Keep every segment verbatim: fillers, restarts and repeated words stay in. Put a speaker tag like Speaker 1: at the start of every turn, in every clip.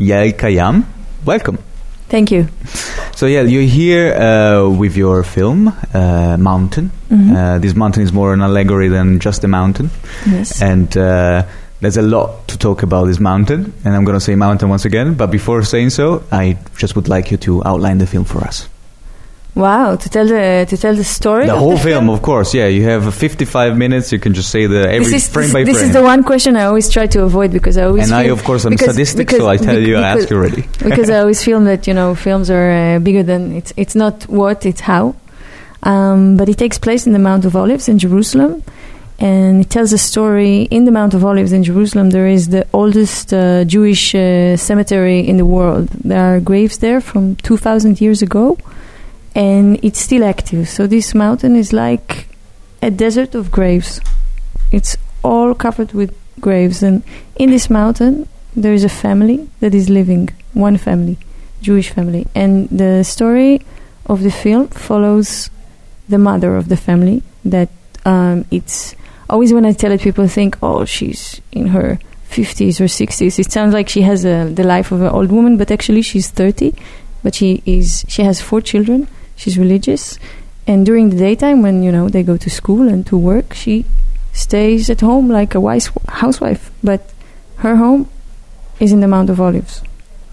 Speaker 1: Yael Kayam, welcome.
Speaker 2: Thank you.
Speaker 1: So yeah, you're here uh, with your film, uh, Mountain.
Speaker 2: Mm-hmm.
Speaker 1: Uh, this mountain is more an allegory than just a mountain.
Speaker 2: Yes.
Speaker 1: And uh, there's a lot to talk about this mountain, and I'm going to say mountain once again, but before saying so, I just would like you to outline the film for us.
Speaker 2: Wow, to tell the to tell the story.
Speaker 1: The
Speaker 2: of
Speaker 1: whole
Speaker 2: the
Speaker 1: film, of course. Yeah, you have fifty-five minutes. You can just say the every
Speaker 2: this is,
Speaker 1: frame
Speaker 2: this,
Speaker 1: by
Speaker 2: this
Speaker 1: frame.
Speaker 2: is the one question I always try to avoid because I always.
Speaker 1: And I, of course, am
Speaker 2: because,
Speaker 1: sadistic,
Speaker 2: because,
Speaker 1: so I tell
Speaker 2: because,
Speaker 1: you, I ask you already.
Speaker 2: Because I always feel that you know films are uh, bigger than it's. It's not what, it's how. Um, but it takes place in the Mount of Olives in Jerusalem, and it tells a story in the Mount of Olives in Jerusalem. There is the oldest uh, Jewish uh, cemetery in the world. There are graves there from two thousand years ago. And it's still active. So this mountain is like a desert of graves. It's all covered with graves. And in this mountain, there is a family that is living. One family, Jewish family. And the story of the film follows the mother of the family. That um, it's always when I tell it, people think, oh, she's in her fifties or sixties. It sounds like she has a, the life of an old woman, but actually she's thirty. But she is. She has four children. She's religious, and during the daytime, when you know they go to school and to work, she stays at home like a wise housewife. But her home is in the Mount of Olives.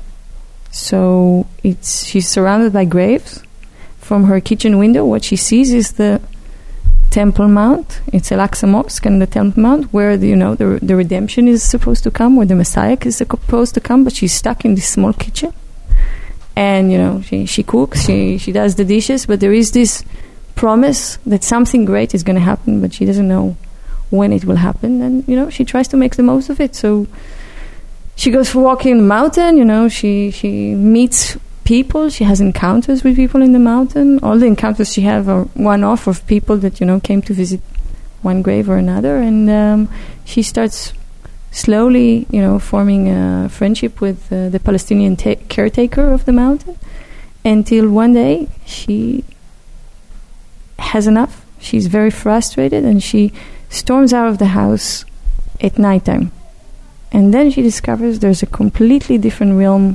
Speaker 2: So it's she's surrounded by graves. From her kitchen window, what she sees is the Temple Mount. It's Al-Aqsa Mosque and the Temple Mount, where the, you know the the redemption is supposed to come, where the Messiah is supposed to come. But she's stuck in this small kitchen. And, you know, she, she cooks, she, she does the dishes, but there is this promise that something great is going to happen, but she doesn't know when it will happen. And, you know, she tries to make the most of it. So she goes for walking in the mountain, you know, she, she meets people, she has encounters with people in the mountain. All the encounters she has are one-off of people that, you know, came to visit one grave or another. And um, she starts slowly, you know, forming a friendship with uh, the Palestinian ta- caretaker of the mountain, until one day she has enough. She's very frustrated, and she storms out of the house at nighttime. And then she discovers there's a completely different realm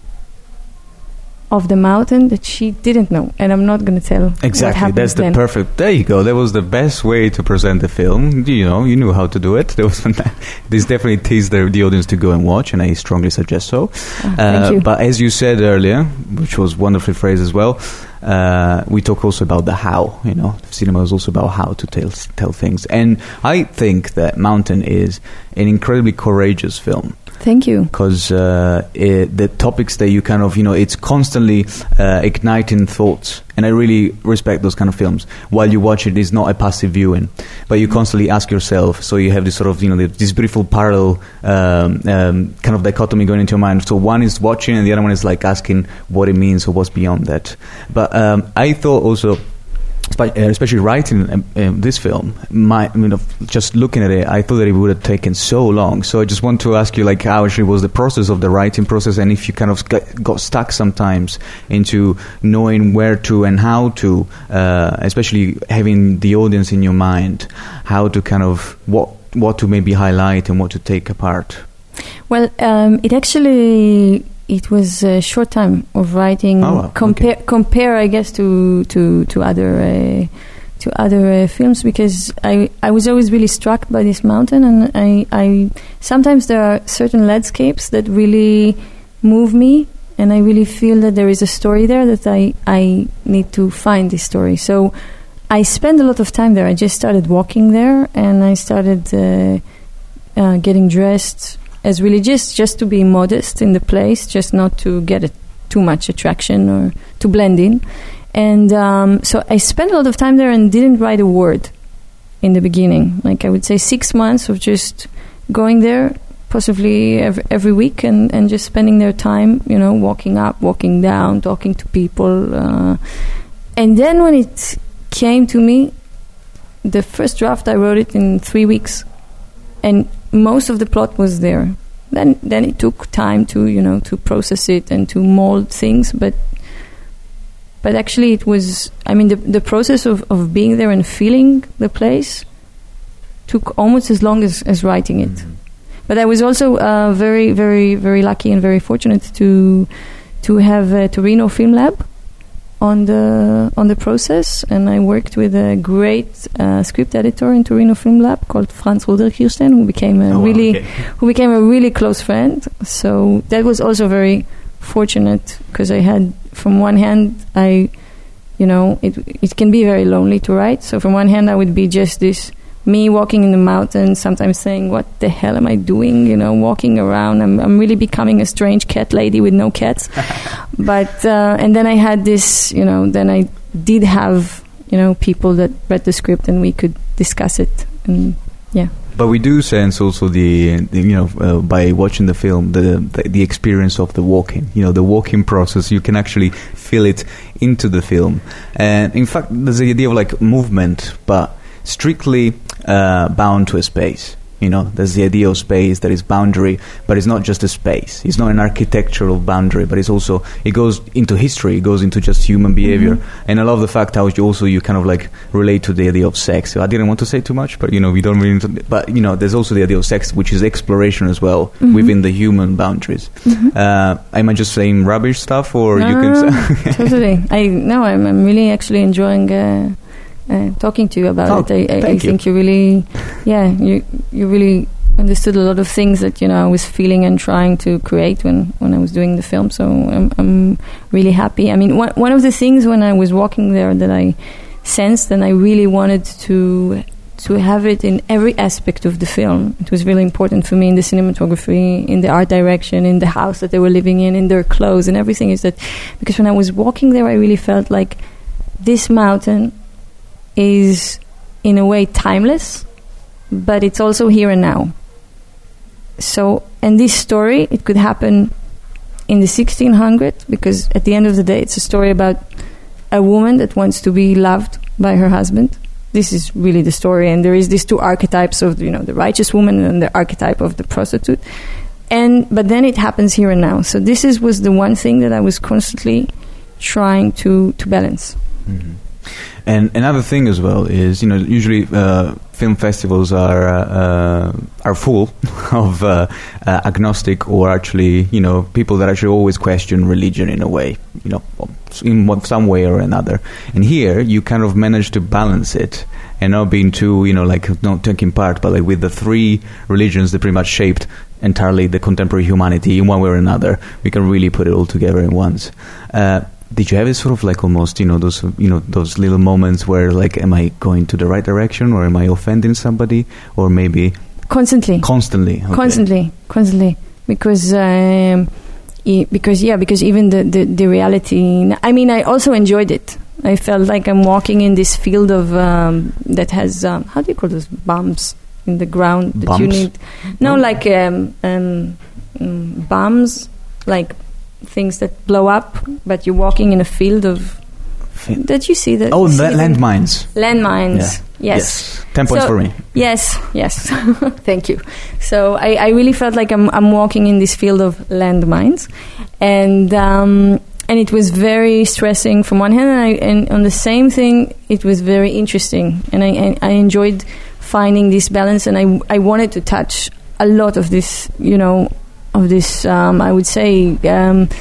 Speaker 2: of the mountain that she didn't know, and I'm not going to tell.
Speaker 1: Exactly, that's the
Speaker 2: then.
Speaker 1: perfect. There you go. That was the best way to present the film. You know, you knew how to do it. There was this definitely teased the, the audience to go and watch, and I strongly suggest so.
Speaker 2: Oh,
Speaker 1: uh,
Speaker 2: thank you.
Speaker 1: But as you said earlier, which was wonderfully phrased as well, uh, we talk also about the how. You know, cinema is also about how to tell tell things, and I think that Mountain is an incredibly courageous film.
Speaker 2: Thank you.
Speaker 1: Because uh, the topics that you kind of, you know, it's constantly uh, igniting thoughts. And I really respect those kind of films. While you watch it, it's not a passive viewing. But you constantly ask yourself. So you have this sort of, you know, this beautiful parallel um, um, kind of dichotomy going into your mind. So one is watching and the other one is like asking what it means or what's beyond that. But um, I thought also, especially writing um, um, this film, my, you know, just looking at it, I thought that it would have taken so long. So I just want to ask you, like, how actually was the process of the writing process, and if you kind of got, got stuck sometimes into knowing where to and how to, uh, especially having the audience in your mind, how to kind of what what to maybe highlight and what to take apart.
Speaker 2: Well, um, it actually. It was a short time of writing.
Speaker 1: Oh, wow.
Speaker 2: Compare,
Speaker 1: okay.
Speaker 2: compare, I guess, to to to other uh, to other uh, films, because I I was always really struck by this mountain, and I I sometimes there are certain landscapes that really move me, and I really feel that there is a story there that I I need to find this story. So I spend a lot of time there. I just started walking there, and I started uh, uh, getting dressed as religious, just to be modest in the place, just not to get a, too much attraction or to blend in. And um, so I spent a lot of time there and didn't write a word in the beginning. Like I would say six months of just going there, possibly every, every week, and, and just spending their time, you know, walking up, walking down, talking to people. Uh, and then when it came to me, the first draft, I wrote it in three weeks. And most of the plot was there. Then then it took time to, you know, to process it and to mold things, but but actually it was, I mean, the the process of, of being there and feeling the place took almost as long as, as writing it. Mm-hmm. But I was also uh, very, very, very lucky and very fortunate to to have uh, Torino Film Lab on the on the process, and I worked with a great uh, script editor in Torino Film Lab called Franz Roderkirsten, who became a
Speaker 1: Oh,
Speaker 2: really
Speaker 1: okay.
Speaker 2: who became a really close friend. So that was also very fortunate, because I had, from one hand, I, you know, it it can be very lonely to write. So from one hand, I would be just this me walking in the mountains, sometimes saying, "What the hell am I doing?" You know, walking around. I'm I'm really becoming a strange cat lady with no cats. But uh, and then I had this, you know, then I did have, you know, people that read the script and we could discuss it, and yeah.
Speaker 1: But we do sense also the, the you know, uh, by watching the film, the, the the experience of the walking. You know, the walking process. You can actually feel it into the film, and in fact, there's the idea of like movement, but strictly uh, bound to a space. You know, there's the idea of space that is boundary, but it's not just a space. It's not an architectural boundary, but it's also, it goes into history, it goes into just human behavior. Mm-hmm. And I love the fact how you also you kind of like relate to the idea of sex. I didn't want to say too much, but you know, we don't really, but you know, there's also the idea of sex, which is exploration as well, mm-hmm. within the human boundaries. Mm-hmm. Uh, am I just saying rubbish stuff, or
Speaker 2: no,
Speaker 1: you can say
Speaker 2: totally. I no, I'm, I'm really actually enjoying uh, Uh, talking to you about
Speaker 1: oh,
Speaker 2: it. I, I, I
Speaker 1: you.
Speaker 2: think you really, yeah, you you really understood a lot of things that, you know, I was feeling and trying to create when, when I was doing the film. So I'm I'm really happy. I mean, one one of the things when I was walking there that I sensed, and I really wanted to to have it in every aspect of the film. It was really important for me in the cinematography, in the art direction, in the house that they were living in, in their clothes and everything. Is that because when I was walking there, I really felt like this mountain is in a way timeless, but it's also here and now. So, and this story, it could happen in the sixteen hundreds, because at the end of the day, it's a story about a woman that wants to be loved by her husband. This is really the story, and there is these two archetypes of, you know, the righteous woman and the archetype of the prostitute. And but then it happens here and now. So this is was the one thing that I was constantly trying to to balance.
Speaker 1: Mm-hmm. And another thing as well is, you know, usually uh, film festivals are uh, uh, are full of uh, uh, agnostic, or actually, you know, people that actually always question religion in a way, you know, in one, some way or another. And here you kind of manage to balance it, and not being too, you know, like not taking part, but like with the three religions that pretty much shaped entirely the contemporary humanity in one way or another, we can really put it all together in once. Uh, Did you have a sort of like almost, you know, those, you know, those little moments where like, am I going to the right direction, or am I offending somebody, or maybe
Speaker 2: Constantly.
Speaker 1: constantly, okay.
Speaker 2: Constantly, constantly, because um, e- because yeah, because even the, the the reality. I mean, I also enjoyed it. I felt like I'm walking in this field of um, that has um, how do you call those bumps in the ground that
Speaker 1: Bumps?
Speaker 2: you need? No, like um, um, um, bombs, like things that blow up, but you're walking in a field of
Speaker 1: Fin-
Speaker 2: that you see that.
Speaker 1: Oh,
Speaker 2: you see
Speaker 1: la-
Speaker 2: them?
Speaker 1: landmines.
Speaker 2: Landmines.
Speaker 1: Yeah.
Speaker 2: Yes.
Speaker 1: Ten points
Speaker 2: So-
Speaker 1: for me.
Speaker 2: Yes, yes. Thank you. So I, I really felt like I'm I'm walking in this field of landmines, and um, and it was very stressing from one hand, and, I, and on the same thing, it was very interesting, and I and I enjoyed finding this balance, and I I wanted to touch a lot of this, you know, of this um, I would say um,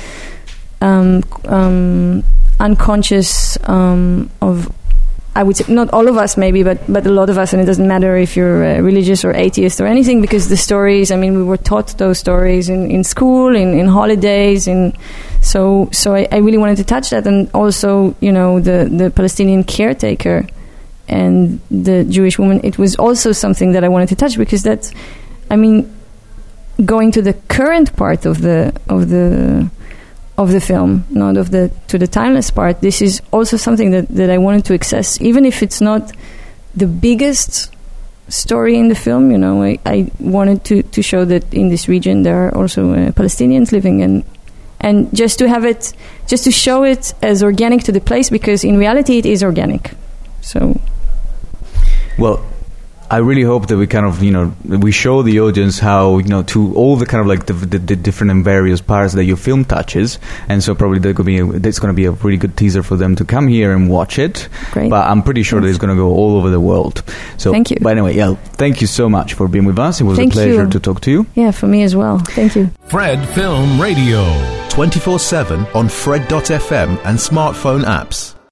Speaker 2: um, um, unconscious um, of. I would say not all of us maybe, but but a lot of us, and it doesn't matter if you're uh, religious or atheist or anything, because the stories, I mean, we were taught those stories in, in school, in, in holidays, and so so I, I really wanted to touch that, and also, you know, the, the Palestinian caretaker and the Jewish woman, it was also something that I wanted to touch, because that's, I mean, going to the current part of the of the of the film, not of the to the timeless part. This is also something that, that I wanted to access, even if it's not the biggest story in the film. You know, I, I wanted to, to show that in this region there are also uh, Palestinians living, and and just to have it, just to show it as organic to the place, because in reality it is organic. So,
Speaker 1: Well, I really hope that we kind of, you know, we show the audience how, you know, to all the kind of like the, the, the different and various parts that your film touches, and so probably there could be a, there's going to be a really good teaser for them to come here and watch it.
Speaker 2: Great.
Speaker 1: But I'm pretty sure that it's going to go all over the world. So,
Speaker 2: thank you.
Speaker 1: But anyway, yeah, thank you so much for being with us. It was
Speaker 2: thank
Speaker 1: a pleasure
Speaker 2: you.
Speaker 1: to talk to you.
Speaker 2: Yeah, for me as well. Thank you.
Speaker 3: Fred Film Radio. twenty-four seven on Fred dot f m and smartphone apps.